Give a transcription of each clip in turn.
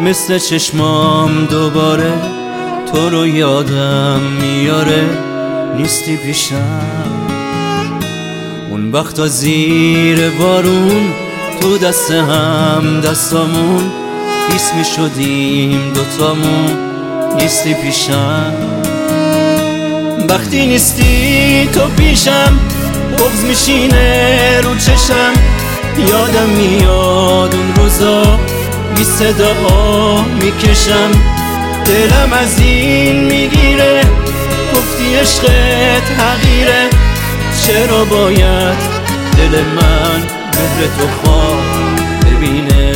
مثل چشمام دوباره تو رو یادم میاره، نیستی پیشم. اون وقتا زیر بارون تو دست هم دستامون خیس می شدیم دوتامون، نیستی پیشم. وقتی نیستی تو پیشم بغض میشینه رو چشم، یادم میاد اون روزا بی صدا میکشم. دلم از این میگیره گفتی عشقت حقیره، چرا باید دل من مهر تو خواه ببینه؟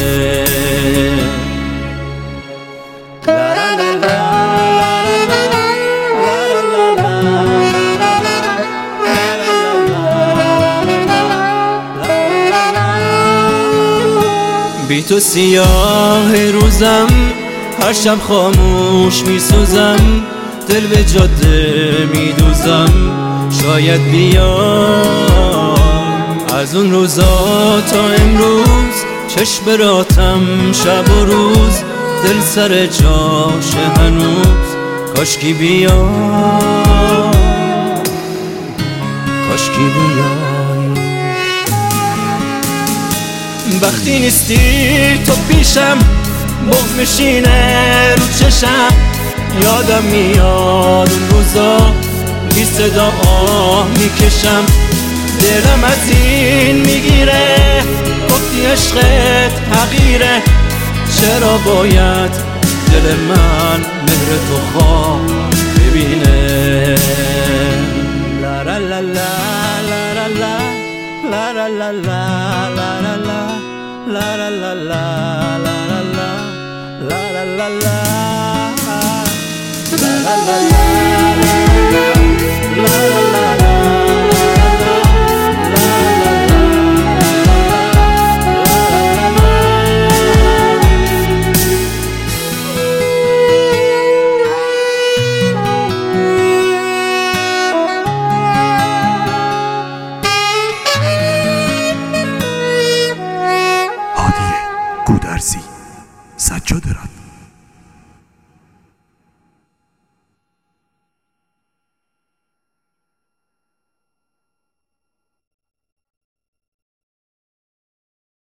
بی تو سیاه روزم، هر شب خاموش میسوزم، دل به جاده میدوزم، شاید بیام از اون روزا تا امروز. چشم براتم شب و روز، دل سر جاشه هنوز، کاشکی بیام، کاشکی بیام. وقتی نیستی تو پیشم بغض میشینه رو چشم، یادم میاد اون روزا بی صدا آه میکشم. دلم از این میگیره گفتی عشقت حقیره، چرا باید دل من مهر تو خواه ببینه؟ لا لا لا لا لا لا لا لا لا لا لا لا لا هادی گودرزی، سجاد راد.